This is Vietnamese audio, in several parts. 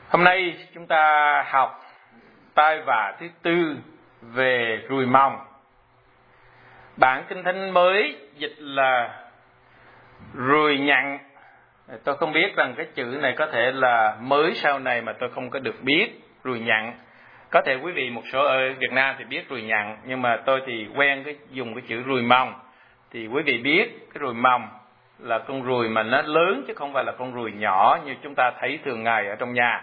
Hôm nay chúng ta học tai vạ thứ tư về ruồi mòng. Bản Kinh Thánh mới dịch là ruồi nhặn. Tôi không biết rằng cái chữ này có thể là mới sau này mà tôi không có được biết. Ruồi nhặn. Có thể quý vị một số ở Việt Nam thì biết ruồi nhặn, nhưng mà tôi thì quen dùng cái chữ ruồi mòng. Thì quý vị biết cái ruồi mòng là con ruồi mà nó lớn chứ không phải là con ruồi nhỏ như chúng ta thấy thường ngày ở trong nhà.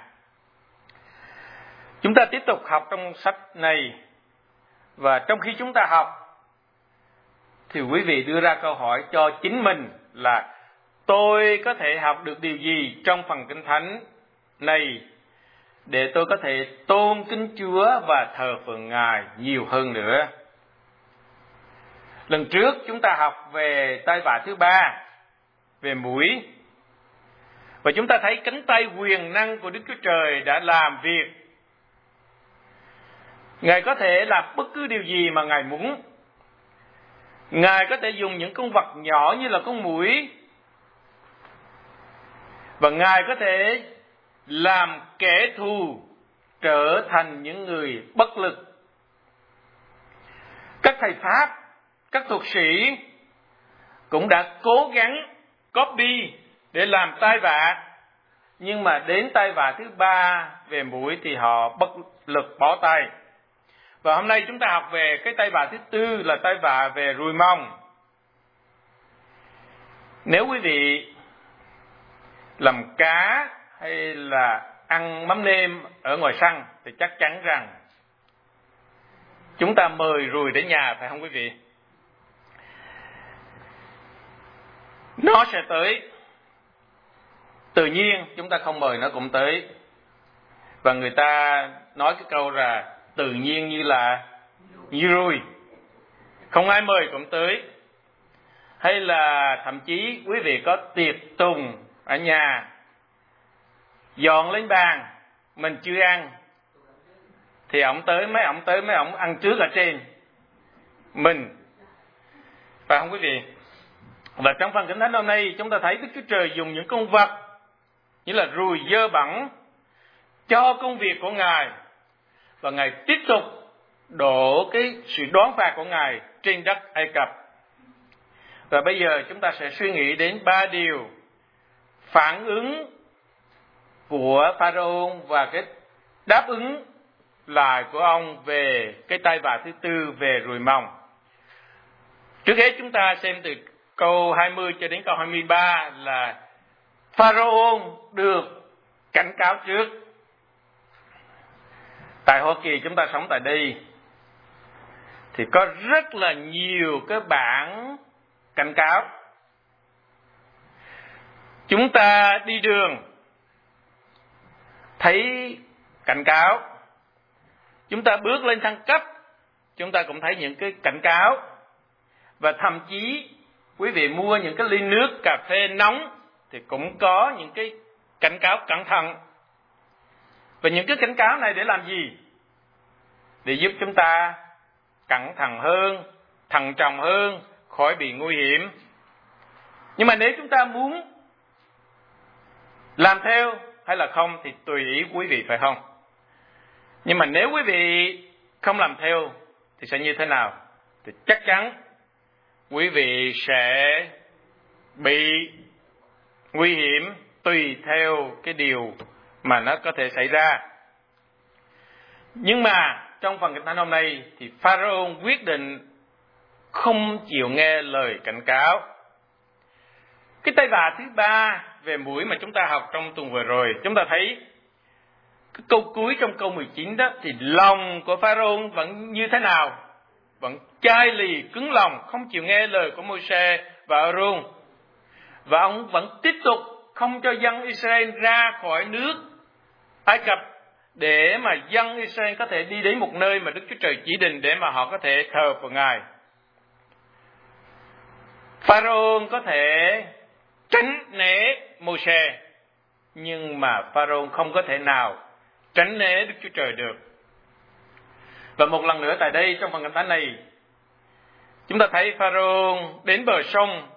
Chúng ta tiếp tục học trong sách này, và trong khi chúng ta học thì quý vị đưa ra câu hỏi cho chính mình là tôi có thể học được điều gì trong phần Kinh Thánh này để tôi có thể tôn kính Chúa và thờ phượng Ngài nhiều hơn nữa. Lần trước chúng ta học về tai vạ thứ ba, về muỗi, và chúng ta thấy cánh tay quyền năng của Đức Chúa Trời đã làm việc. Ngài có thể làm bất cứ điều gì mà Ngài muốn. Ngài có thể dùng những con vật nhỏ như là con muỗi, và Ngài có thể làm kẻ thù trở thành những người bất lực. Các thầy Pháp, các thuật sĩ cũng đã cố gắng copy để làm tai vạ, nhưng mà đến tai vạ thứ ba về muỗi thì họ bất lực bỏ tay. Và hôm nay chúng ta học về cái tai vạ thứ tư là tai vạ về ruồi mòng. Nếu quý vị làm cá hay là ăn mắm nêm ở ngoài sân thì chắc chắn rằng chúng ta mời ruồi đến nhà, phải không quý vị? Nó sẽ tới. Tự nhiên chúng ta không mời nó cũng tới. Và người ta nói cái câu là tự nhiên như ruồi, không ai mời cũng tới. Hay là thậm chí quý vị có tiệc tùng ở nhà, dọn lên bàn, mình chưa ăn thì mấy ổng ăn trước ở trên mình, phải không quý vị? Và trong phần Kinh Thánh hôm nay chúng ta thấy Đức Chúa Trời dùng những con vật như là ruồi dơ bẩn cho công việc của Ngài, và Ngài tiếp tục đổ cái sự đoán phạt của Ngài trên đất Ai Cập. Và bây giờ chúng ta sẽ suy nghĩ đến 3 điều phản ứng của Pharaoh và cái đáp ứng lại của ông về cái tai vạ thứ tư về ruồi mòng. Trước hết chúng ta xem từ câu 20 cho đến câu 23 là Pharaoh được cảnh cáo trước. Tại Hoa Kỳ chúng ta sống tại đây thì có rất là nhiều cái bản cảnh cáo. Chúng ta đi đường thấy cảnh cáo, chúng ta bước lên thang cấp chúng ta cũng thấy những cái cảnh cáo, và thậm chí quý vị mua những cái ly nước cà phê nóng thì cũng có những cái cảnh cáo cẩn thận. Và những cái cảnh cáo này để làm gì? Để giúp chúng ta cẩn thận hơn, thận trọng hơn, khỏi bị nguy hiểm. Nhưng mà nếu chúng ta muốn làm theo hay là không thì tùy ý quý vị, phải không? Nhưng mà nếu quý vị không làm theo thì sẽ như thế nào? Thì chắc chắn quý vị sẽ bị nguy hiểm tùy theo cái điều mà nó có thể xảy ra. Nhưng mà trong phần Kinh Thánh hôm nay thì Pharaoh quyết định không chịu nghe lời cảnh cáo. Cái tai vạ thứ ba về muỗi mà chúng ta học trong tuần vừa rồi, chúng ta thấy cái câu cuối trong câu 19 đó thì lòng của Pharaoh vẫn như thế nào? Vẫn chai lì, cứng lòng, không chịu nghe lời của Môi-se và A-rôn. Và ông vẫn tiếp tục không cho dân Israel ra khỏi nước Ai Cập để mà dân Israel có thể đi đến một nơi mà Đức Chúa Trời chỉ định để mà họ có thể thờ phượng Ngài. Pharaoh có thể tránh né Môi-se, nhưng mà Pharaoh không có thể nào tránh né Đức Chúa Trời được. Và một lần nữa tại đây trong phần Kinh Thánh này, chúng ta thấy Pharaoh đến bờ sông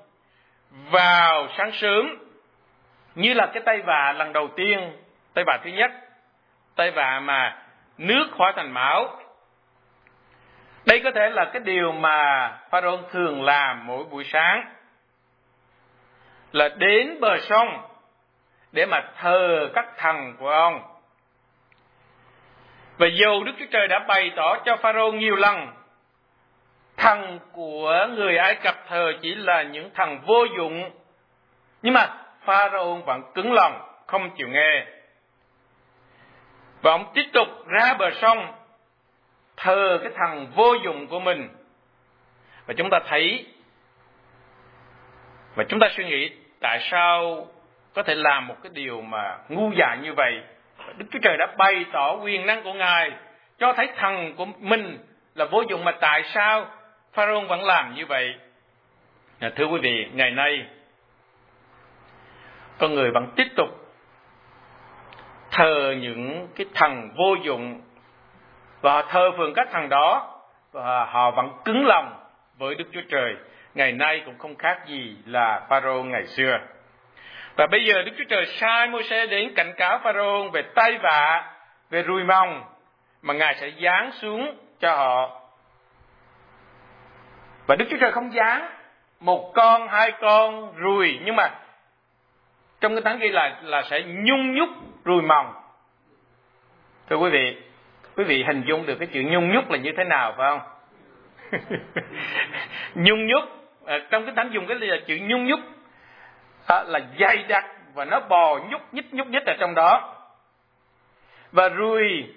vào sáng sớm như là cái tai vạ lần đầu tiên, tai vạ thứ nhất. tay vạ mà nước hóa thành máu. Đây có thể là cái điều mà Pharaoh thường làm mỗi buổi sáng, là đến bờ sông để mà thờ các thần của ông. Và dù Đức Chúa Trời đã bày tỏ cho Pharaoh nhiều lần, thần của người Ai Cập thờ chỉ là những thần vô dụng, nhưng mà Pharaoh vẫn cứng lòng, không chịu nghe. Và ông tiếp tục ra bờ sông thờ cái thần vô dụng của mình. Và chúng ta thấy, và chúng ta suy nghĩ tại sao có thể làm một cái điều mà ngu dại như vậy. Đức Chúa Trời đã bày tỏ quyền năng của Ngài, cho thấy thần của mình là vô dụng, mà tại sao Pharaoh vẫn làm như vậy? Thưa quý vị, ngày nay con người vẫn tiếp tục thờ những cái thần vô dụng, và họ thờ phượng các thần đó, và họ vẫn cứng lòng với Đức Chúa Trời. Ngày nay cũng không khác gì là Pharaoh ngày xưa. Và bây giờ Đức Chúa Trời sai Môi-se đến cảnh cáo Pharaoh về tai vạ, về ruồi mòng mà Ngài sẽ giáng xuống cho họ. Và Đức Chúa Trời không giáng một con, hai con ruồi, nhưng mà trong cái Thánh ghi là sẽ nhung nhúc ruồi mòng. Thưa quý vị hình dung được cái chữ nhung nhúc là như thế nào phải không? Nhung nhúc, trong cái Thánh dùng cái là chữ nhung nhúc, là dày đặc và nó bò nhúc nhích ở trong đó. Và ruồi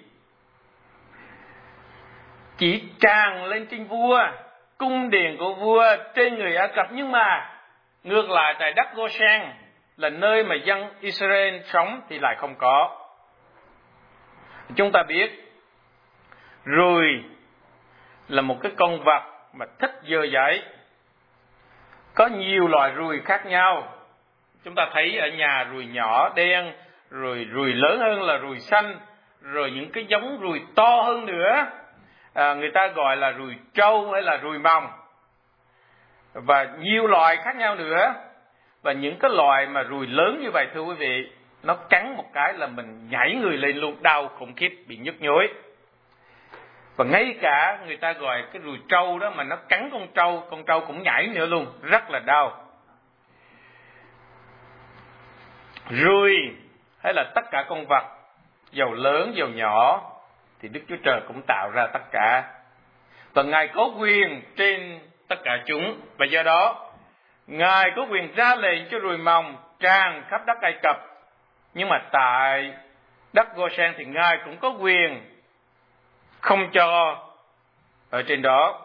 chỉ tràn lên trên vua, cung điện của vua, trên người Ai Cập, nhưng mà ngược lại tại đất Goshen là nơi mà dân Israel sống thì lại không có. Chúng ta biết ruồi là một cái con vật mà thích dơ giấy. Có nhiều loại ruồi khác nhau. Chúng ta thấy ở nhà ruồi nhỏ đen, rồi ruồi lớn hơn là ruồi xanh, rồi những cái giống ruồi to hơn nữa, người ta gọi là ruồi trâu hay là ruồi mòng, và nhiều loại khác nhau nữa. Và những cái loại mà ruồi lớn như vậy, thưa quý vị, nó cắn một cái là mình nhảy người lên luôn, đau khủng khiếp, bị nhức nhối. Và ngay cả người ta gọi cái ruồi trâu đó mà nó cắn con trâu cũng nhảy nữa luôn, rất là đau. Ruồi hay là tất cả con vật, dầu lớn dầu nhỏ, thì Đức Chúa Trời cũng tạo ra tất cả. Và Ngài có quyền trên tất cả chúng. Và do đó, Ngài có quyền ra lệnh cho ruồi mòng tràn khắp đất Ai Cập. Nhưng mà tại đất Goshen thì Ngài cũng có quyền không cho ở trên đó.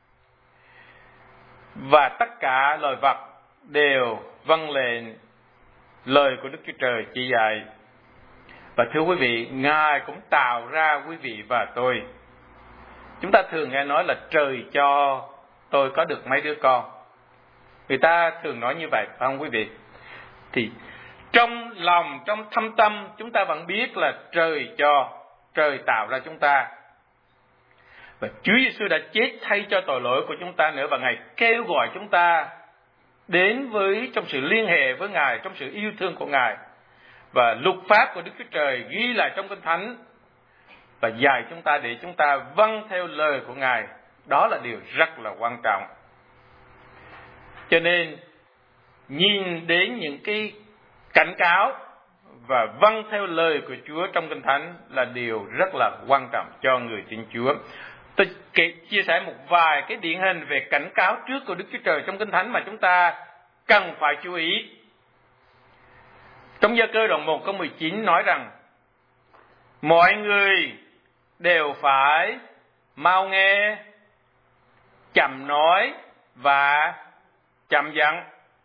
Và tất cả loài vật đều vâng lệnh lời của Đức Chúa Trời chỉ dạy. Và thưa quý vị, Ngài cũng tạo ra quý vị và tôi. Chúng ta thường nghe nói là trời cho tôi có được mấy đứa con. Người ta thường nói như vậy, phải không quý vị? Thì trong lòng, trong thâm tâm, chúng ta vẫn biết là trời cho, trời tạo ra chúng ta. Và Chúa Giêsu đã chết thay cho tội lỗi của chúng ta nữa, và Ngài kêu gọi chúng ta đến với trong sự liên hệ với Ngài, trong sự yêu thương của Ngài. Và luật pháp của Đức Chúa Trời ghi lại trong Kinh Thánh và dạy chúng ta để chúng ta vâng theo lời của Ngài. Đó là điều rất là quan trọng. Cho nên nhìn đến những cái cảnh cáo và vâng theo lời của Chúa trong Kinh Thánh là điều rất là quan trọng cho người tin Chúa. Tôi chia sẻ một vài cái điển hình về cảnh cáo trước của Đức Chúa Trời trong Kinh Thánh mà chúng ta cần phải chú ý. Trong Gia Cơ đoạn 1 câu 19 nói rằng: mọi người đều phải mau nghe, chậm nói và chậm giận.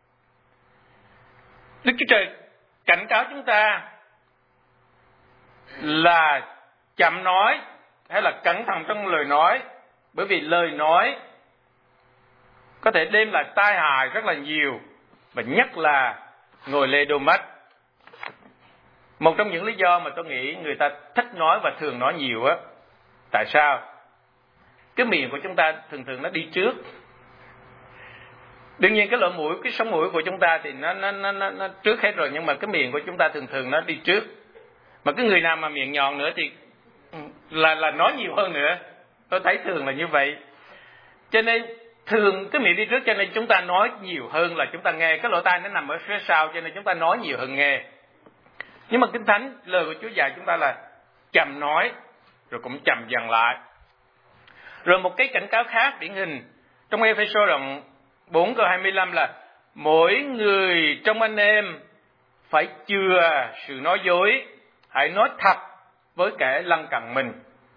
Đức Chúa Trời cảnh cáo chúng ta là chậm nói hay là cẩn thận trong lời nói, bởi vì lời nói có thể đem lại tai hại rất là nhiều, và nhất là ngồi lê đôi mắt. Một trong những lý do mà tôi nghĩ người ta thích nói và thường nói nhiều á, tại sao? Cái miệng của chúng ta thường nó đi trước. Đương nhiên cái lỗ mũi, cái sống mũi của chúng ta thì nó trước hết rồi, nhưng mà cái miệng của chúng ta thường nó đi trước. Mà cái người nào mà miệng nhọn nữa thì là nói nhiều hơn nữa. Tôi thấy thường là như vậy. Cho nên thường cái miệng đi trước, cho nên chúng ta nói nhiều hơn là chúng ta nghe. Cái lỗ tai nó nằm ở phía sau, cho nên chúng ta nói nhiều hơn nghe. Nhưng mà Kinh Thánh, lời của Chúa dạy chúng ta là chậm nói, rồi cũng chậm dần lại. Rồi một cái cảnh cáo khác điển hình trong Ê-phê-sô đoạn 4 câu 25 là mỗi người trong anh em phải chừa sự nói dối, hãy nói thật với kẻ lân cận mình.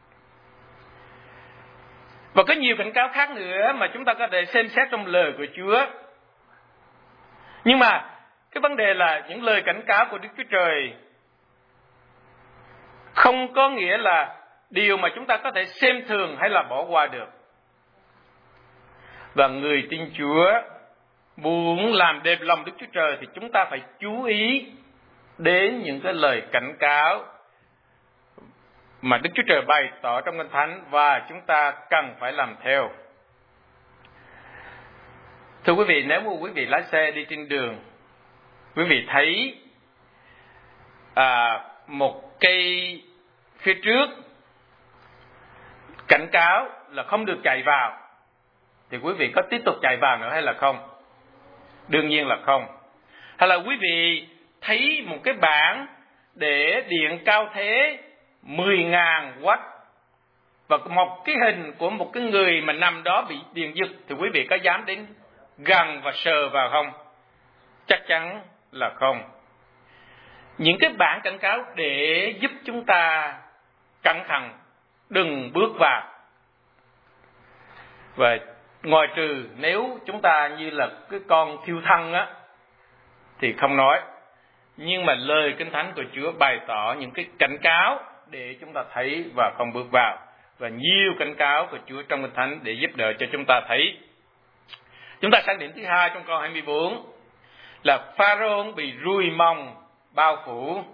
Và có nhiều cảnh cáo khác nữa mà chúng ta có thể xem xét trong lời của Chúa. Nhưng mà cái vấn đề là những lời cảnh cáo của Đức Chúa Trời không có nghĩa là điều mà chúng ta có thể xem thường hay là bỏ qua được. Và người tin Chúa muốn làm đẹp lòng Đức Chúa Trời thì chúng ta phải chú ý đến những cái lời cảnh cáo mà Đức Chúa Trời bày tỏ trong Kinh Thánh và chúng ta cần phải làm theo. Thưa quý vị, nếu mà quý vị lái xe đi trên đường, quý vị thấy một cây phía trước cảnh cáo là không được chạy vào, thì quý vị có tiếp tục chạy vào nữa hay là không? Đương nhiên là không. Hay là quý vị thấy một cái bảng để điện cao thế 10.000 W và một cái hình của một cái người mà nằm đó bị điện giật, thì quý vị có dám đến gần và sờ vào không? Chắc chắn là không. Những cái bảng cảnh cáo để giúp chúng ta cẩn thận, đừng bước vào. Và ngoài trừ nếu chúng ta như là cái con thiêu thân á, thì không nói. Nhưng mà lời Kinh Thánh của Chúa bày tỏ những cái cảnh cáo để chúng ta thấy và không bước vào. Và nhiều cảnh cáo của Chúa trong Kinh Thánh để giúp đỡ cho chúng ta thấy. Chúng ta sang điểm thứ hai trong câu 24 là Pharaoh bị ruồi mòng bao phủ.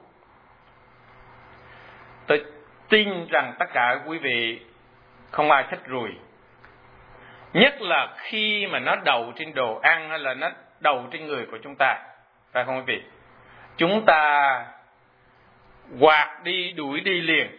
Tôi tin rằng tất cả quý vị không ai thích ruồi. Nhất là khi mà nó đậu trên đồ ăn hay là nó đậu trên người của chúng ta. Phải không quý vị? Chúng ta quạt đi, đuổi đi liền.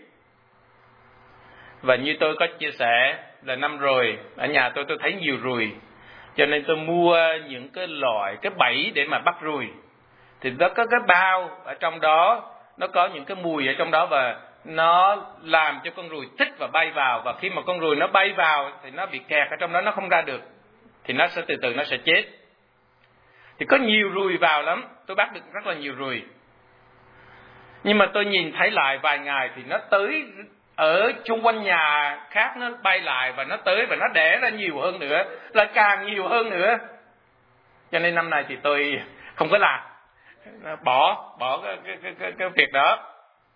Và như tôi có chia sẻ là năm rồi, ở nhà tôi thấy nhiều ruồi. Cho nên tôi mua những cái loại, cái bẫy để mà bắt ruồi. Thì nó có cái bao ở trong đó, nó có những cái mùi ở trong đó và nó làm cho con ruồi thích và bay vào. Và khi mà con ruồi nó bay vào thì nó bị kẹt ở trong đó, nó không ra được. Thì nó sẽ từ từ nó sẽ chết. Thì có nhiều ruồi vào lắm, tôi bắt được rất là nhiều ruồi. Nhưng mà tôi nhìn thấy lại vài ngày thì nó tới ở chung quanh nhà khác, nó bay lại và nó tới và nó đẻ ra nhiều hơn nữa, là càng nhiều hơn nữa. Cho nên năm nay thì tôi không có làm, bỏ cái việc đó.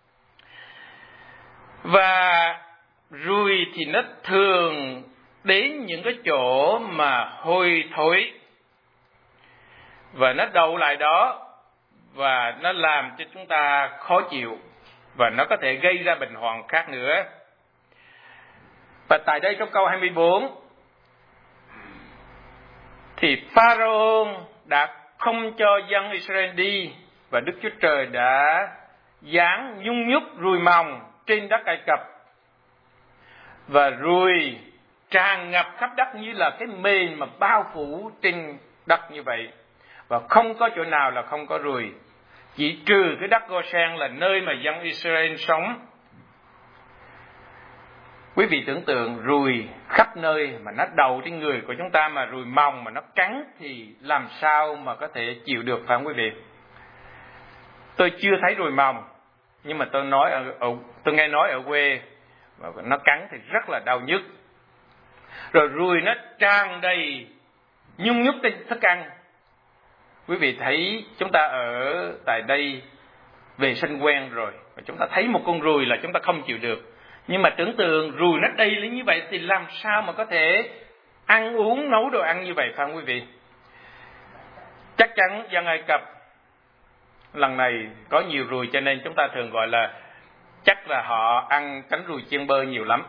Và ruồi thì nó thường đến những cái chỗ mà hôi thối và nó đậu lại đó và nó làm cho chúng ta khó chịu và nó có thể gây ra bệnh hoạn khác nữa. Và tại đây trong câu 24 thì Pharaoh đã không cho dân Israel đi và Đức Chúa Trời đã giáng nhung nhúc ruồi mòng trên đất Ai Cập. Và ruồi tràn ngập khắp đất như là cái mền mà bao phủ trên đất như vậy. Và không có chỗ nào là không có ruồi. Chỉ trừ cái đất Goshen là nơi mà dân Israel sống. Quý vị tưởng tượng ruồi khắp nơi mà nó đậu trên người của chúng ta, mà ruồi mòng mà nó cắn thì làm sao mà có thể chịu được, phải không quý vị? Tôi chưa thấy ruồi mòng, nhưng mà tôi nghe nói ở quê nó cắn thì rất là đau nhức. Rồi ruồi nó tràn đầy nhung nhúc trên thức ăn. Quý vị thấy chúng ta ở tại đây vệ sinh quen rồi, và chúng ta thấy một con ruồi là chúng ta không chịu được. Nhưng mà tưởng tượng ruồi nó đầy lên như vậy thì làm sao mà có thể ăn uống, nấu đồ ăn như vậy, phải không quý vị? Chắc chắn dân Ai Cập lần này có nhiều ruồi, cho nên chúng ta thường gọi là chắc là họ ăn cánh ruồi chiên bơ nhiều lắm.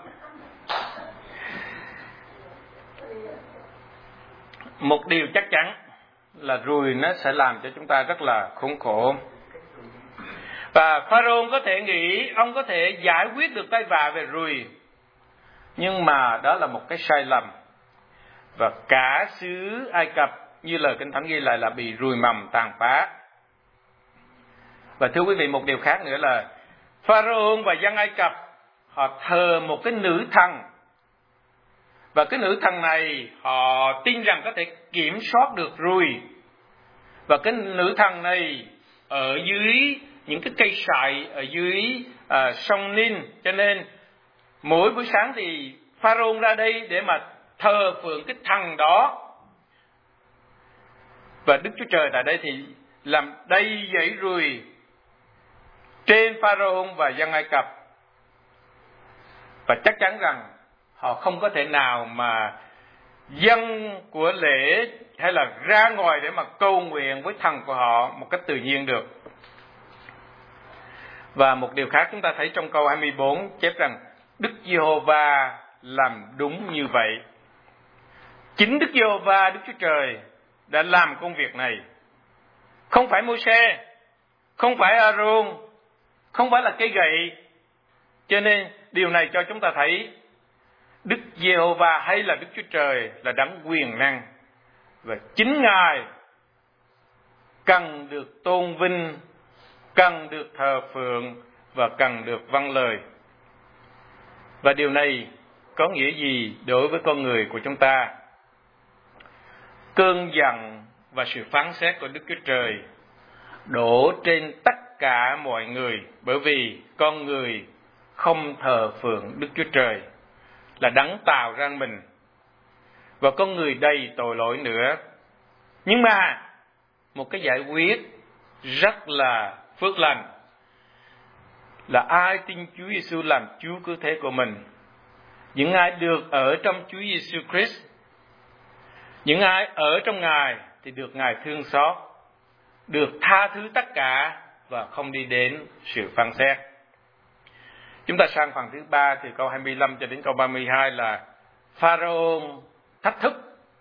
Một điều chắc chắn là ruồi nó sẽ làm cho chúng ta rất là khốn khổ. Và Pharaoh có thể nghĩ ông có thể giải quyết được tai vạ về ruồi, nhưng mà đó là một cái sai lầm. Và cả xứ Ai Cập như lời Kinh Thánh ghi lại là bị ruồi mầm tàn phá. Và thưa quý vị, một điều khác nữa là Pharaoh và dân Ai Cập họ thờ một cái nữ thần. Và cái nữ thần này họ tin rằng có thể kiểm soát được ruồi. Và cái nữ thần này ở dưới những cái cây sậy ở dưới sông Nin, cho nên mỗi buổi sáng thì Pharaoh ra đây để mà thờ phượng cái thần đó. Và Đức Chúa Trời tại đây thì làm đầy dãy ruồi trên Pharaoh và dân Ai Cập. Và chắc chắn rằng họ không có thể nào mà dâng của lễ hay là ra ngoài để mà cầu nguyện với thần của họ một cách tự nhiên được. Và một điều khác chúng ta thấy trong câu 24 chép rằng Đức Giê-hô-va làm đúng như vậy. Chính Đức Giê-hô-va, Đức Chúa Trời đã làm công việc này. Không phải Mô-sê, không phải A-rôn, không phải là cây gậy. Cho nên điều này cho chúng ta thấy Đức Giê-hô-va hay là Đức Chúa Trời là đấng quyền năng. Và chính Ngài cần được tôn vinh, cần được thờ phượng và cần được vâng lời. Và điều này có nghĩa gì đối với con người của chúng ta? Cơn giận và sự phán xét của Đức Chúa Trời đổ trên tất cả mọi người, bởi vì con người không thờ phượng Đức Chúa Trời là đấng tạo ra mình, và con người đầy tội lỗi nữa. Nhưng mà một cái giải quyết rất là phước lành là ai tin Chúa Giêsu làm Chúa cứu thế của mình, những ai được ở trong Chúa Giêsu Christ, những ai ở trong Ngài thì được Ngài thương xót, được tha thứ tất cả và không đi đến sự phán xét. Chúng ta sang phần thứ 3 từ câu 25 cho đến câu 32 là Pharaoh thách thức.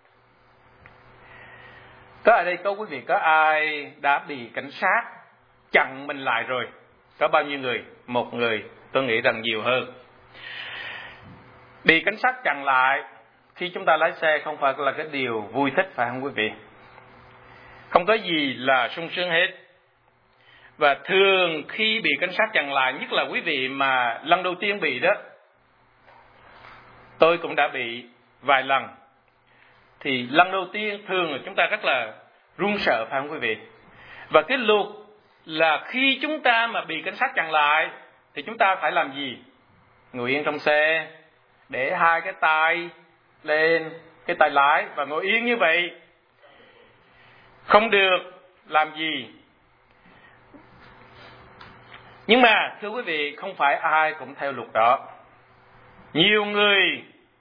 Có ở đây có quý vị, có ai đã bị cảnh sát chặn mình lại rồi? Có bao nhiêu người? Một người, tôi nghĩ rằng nhiều hơn. Bị cảnh sát chặn lại khi chúng ta lái xe không phải là cái điều vui thích, phải không quý vị? Không có gì là sung sướng hết. Và thường khi bị cảnh sát chặn lại, nhất là quý vị mà lần đầu tiên bị đó, tôi cũng đã bị vài lần, thì lần đầu tiên thường là chúng ta rất là run sợ, phải không quý vị? Và cái luật là khi chúng ta mà bị cảnh sát chặn lại thì chúng ta phải làm gì? Ngồi yên trong xe, để hai cái tay lên cái tay lái và ngồi yên như vậy, không được làm gì. Nhưng mà thưa quý vị, không phải ai cũng theo luật đó. Nhiều người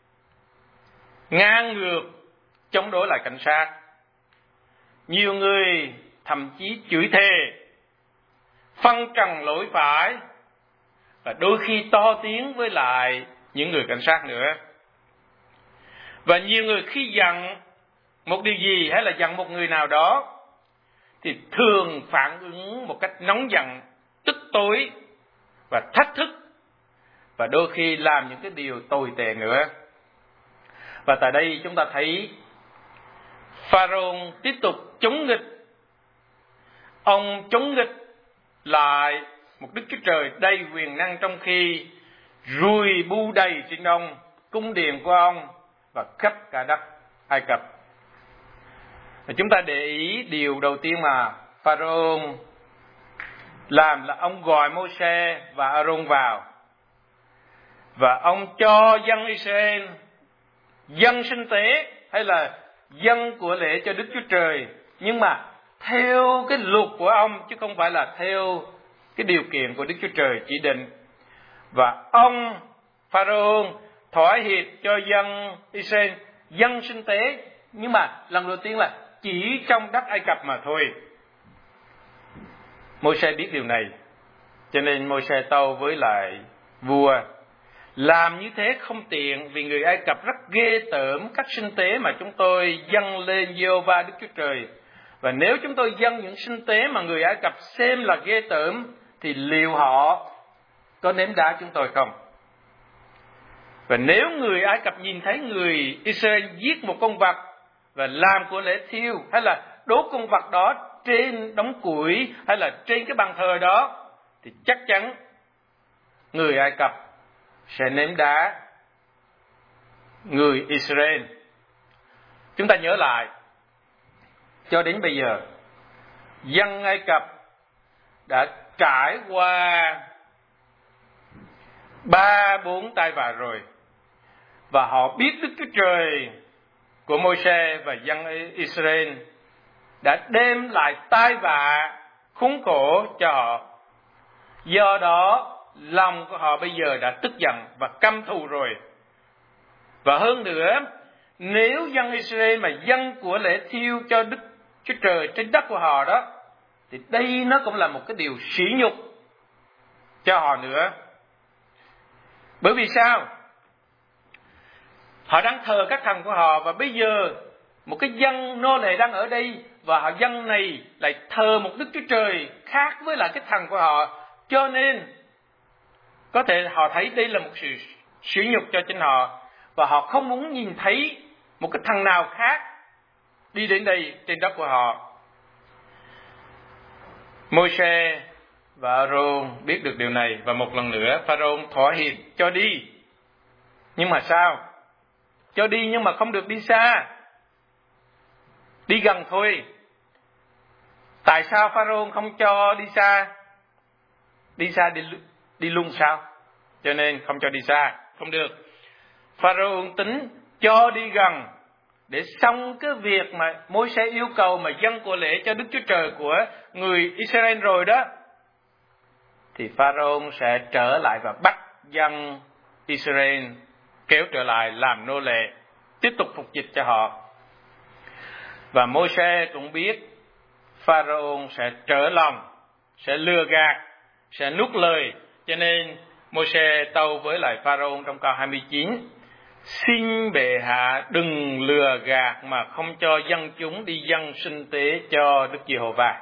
ngang ngược chống đối lại cảnh sát. Nhiều người thậm chí chửi thề, phân trần lỗi phải, và đôi khi to tiếng với lại những người cảnh sát nữa. Và nhiều người khi giận một điều gì hay là giận một người nào đó thì thường phản ứng một cách nóng giận, tức tối và thách thức, và đôi khi làm những cái điều tồi tệ nữa. Và tại đây chúng ta thấy Pharaoh tiếp tục chống nghịch. Ông chống nghịch lại một Đức Chúa Trời đầy quyền năng, trong khi ruồi bu đầy trên ông, cung điện của ông và khắp cả đất Ai Cập. Và chúng ta để ý điều đầu tiên mà Pharaoh làm là ông gọi Mô-sê và A-rôn vào, và ông cho dân Israel dâng sinh tế hay là dâng của lễ cho Đức Chúa Trời, nhưng mà theo cái luật của ông, chứ không phải là theo cái điều kiện của Đức Chúa Trời chỉ định. Và ông Pharaoh thỏa hiệp cho dân Israel dâng sinh tế, nhưng mà lần đầu tiên là chỉ trong đất Ai Cập mà thôi. Môi-se biết điều này, cho nên Môi-se tâu với lại vua: làm như thế không tiện, vì người Ai Cập rất ghê tởm các sinh tế mà chúng tôi dâng lên Giê-hô-va Đức Chúa Trời. Và nếu chúng tôi dâng những sinh tế mà người Ai Cập xem là ghê tởm, thì liệu họ có ném đá chúng tôi không? Và nếu người Ai Cập nhìn thấy người Israel giết một con vật và làm của lễ thiêu, hay là đốt con vật đó trên đống củi, hay là trên cái bàn thờ đó, thì chắc chắn người Ai Cập sẽ ném đá người Israel. Chúng ta nhớ lại, cho đến bây giờ, dân Ai Cập đã trải qua 3-4 tai vạ rồi, và họ biết Đức Chúa Trời của Môi-se và dân Israel đã đem lại tai vạ khốn khổ cho họ. Do đó, lòng của họ bây giờ đã tức giận và căm thù rồi. Và hơn nữa, nếu dân Israel mà dâng của lễ thiêu cho Đức Chúa Trời trên đất của họ đó, thì đây nó cũng là một cái điều sỉ nhục cho họ nữa. Bởi vì sao? Họ đang thờ các thần của họ, và bây giờ một cái dân nô lệ đang ở đây, và họ dân này lại thờ một Đức Chúa Trời khác với lại cái thần của họ. Cho nên có thể họ thấy đây là một sự sỉ nhục cho chính họ, và họ không muốn nhìn thấy một cái thần nào khác đi đến đây trên đất của họ. Môi-se và A-rôn biết được điều này, và một lần nữa Pharaoh thỏa hiệp cho đi. Nhưng mà sao? Cho đi nhưng mà không được đi xa, đi gần thôi. Tại sao Pharaoh không cho đi xa? Đi xa đi luôn sao? Cho nên không cho đi xa, không được. Pharaoh tính cho đi gần để xong cái việc mà Môi-se yêu cầu mà dâng của lễ cho Đức Chúa Trời của người Israel rồi đó, thì Pharaoh sẽ trở lại và bắt dân Israel kéo trở lại làm nô lệ, tiếp tục phục dịch cho họ. Và Môi-se cũng biết Pharaoh sẽ trở lòng, sẽ lừa gạt, sẽ nuốt lời. Cho nên Môi-se tâu với lại Pharaoh trong câu 29: xin bệ hạ đừng lừa gạt mà không cho dân chúng đi dâng sinh tế cho Đức Giê-hô-va.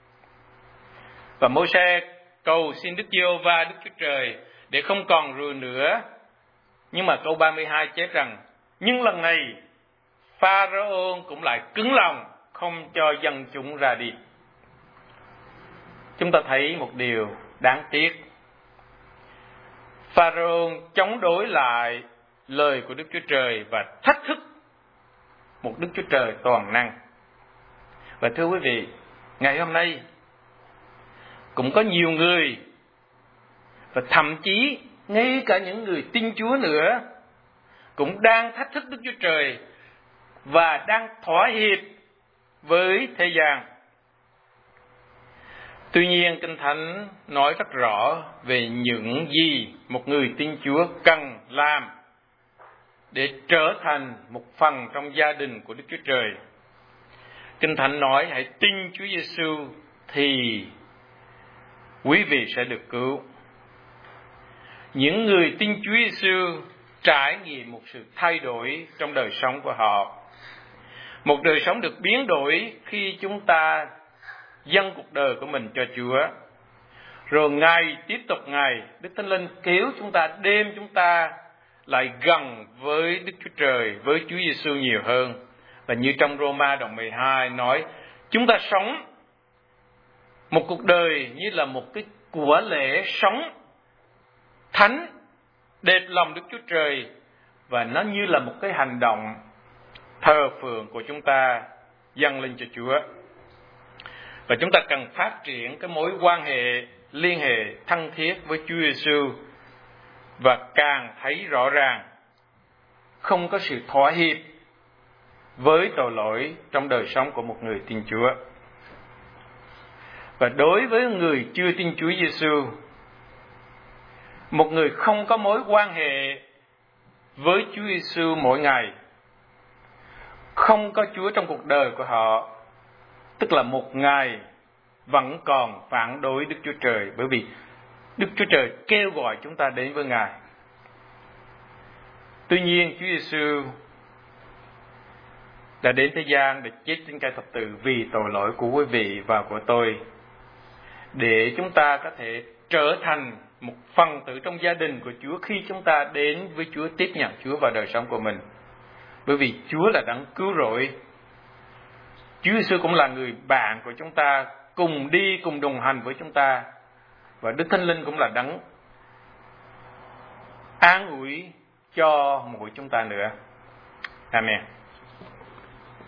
Và Môi-se cầu xin Đức Giê-hô-va, Đức Chúa Trời, để không còn rùa nữa. Nhưng mà câu 32 chép rằng, nhưng lần này Pharaoh cũng lại cứng lòng, không cho dân chúng ra đi. Chúng ta thấy một điều đáng tiếc. Pharaoh chống đối lại lời của Đức Chúa Trời và thách thức một Đức Chúa Trời toàn năng. Và thưa quý vị, ngày hôm nay cũng có nhiều người, và thậm chí ngay cả những người tin Chúa nữa, cũng đang thách thức Đức Chúa Trời và đang thỏa hiệp với thế gian. Tuy nhiên, Kinh Thánh nói rất rõ về những gì một người tin Chúa cần làm để trở thành một phần trong gia đình của Đức Chúa Trời. Kinh Thánh nói hãy tin Chúa Giêsu thì quý vị sẽ được cứu. Những người tin Chúa Giêsu trải nghiệm một sự thay đổi trong đời sống của họ. Một đời sống được biến đổi khi chúng ta dâng cuộc đời của mình cho Chúa. Rồi ngày tiếp tục ngày, Đức Thánh Linh kéo chúng ta, đem chúng ta lại gần với Đức Chúa Trời, với Chúa Giêsu nhiều hơn. Và như trong Roma đoạn 12 nói, chúng ta sống một cuộc đời như là một cái của lễ sống thánh, đẹp lòng Đức Chúa Trời, và nó như là một cái hành động thờ phượng của chúng ta dâng lên cho Chúa. Và chúng ta cần phát triển cái mối quan hệ, liên hệ thân thiết với Chúa Giêsu, và càng thấy rõ ràng không có sự thỏa hiệp với tội lỗi trong đời sống của một người tin Chúa. Và đối với người chưa tin Chúa Giêsu, một người không có mối quan hệ với Chúa Giêsu mỗi ngày, không có Chúa trong cuộc đời của họ, tức là một ngày vẫn còn phản đối Đức Chúa Trời, bởi vì Đức Chúa Trời kêu gọi chúng ta đến với Ngài. Tuy nhiên, Chúa Giêsu đã đến thế gian để chết trên cây thập tự vì tội lỗi của quý vị và của tôi, để chúng ta có thể trở thành một phần tử trong gia đình của Chúa khi chúng ta đến với Chúa, tiếp nhận Chúa vào đời sống của mình. Bởi vì Chúa là đấng cứu rỗi. Chúa Giêsu cũng là người bạn của chúng ta, cùng đi, cùng đồng hành với chúng ta. Và Đức Thánh Linh cũng là đấng an ủi cho mỗi chúng ta nữa. Amen.